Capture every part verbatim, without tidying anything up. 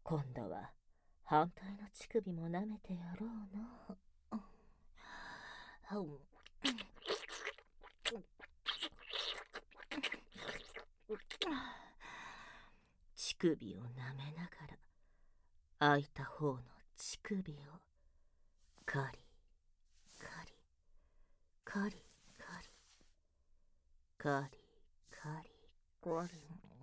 今度は反対の乳首も舐めてやろうな。乳首を舐めながら空いた方の乳首をカリカリカリカリカリカリカリ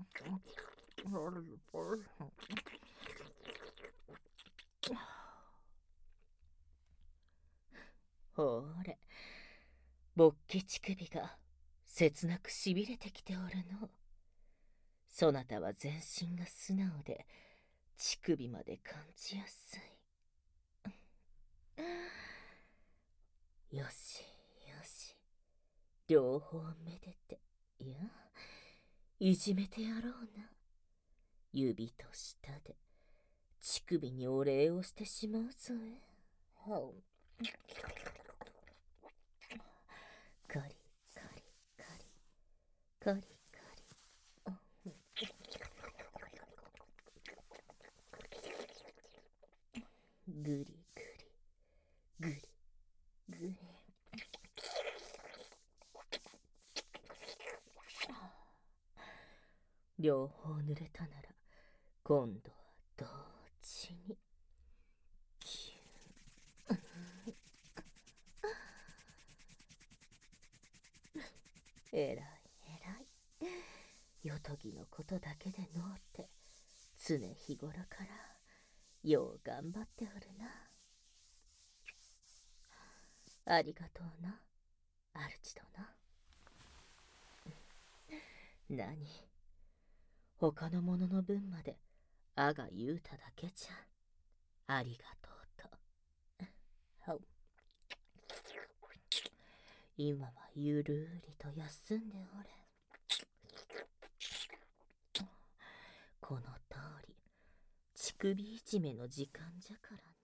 ほーれ、勃起乳首が切なくしびれてきておるの。そなたは全身が素直で乳首まで感じやすい。よしよし、両方めでて、いや、いじめてやろうな。指と舌で乳首にお礼をしてしまうぞえ。カリカリカリカリカリグリグリグリグリ。両方濡れたなら今度は同時にキュー。えらいえらい。よとぎのことだけでのうって常日頃からよう頑張っておるな。ありがとうな、主殿。何、他の者の分まであが言うただけじゃ。ありがとうと。今はゆるりと休んでおれ。この通り乳首いじめの時間じゃからな。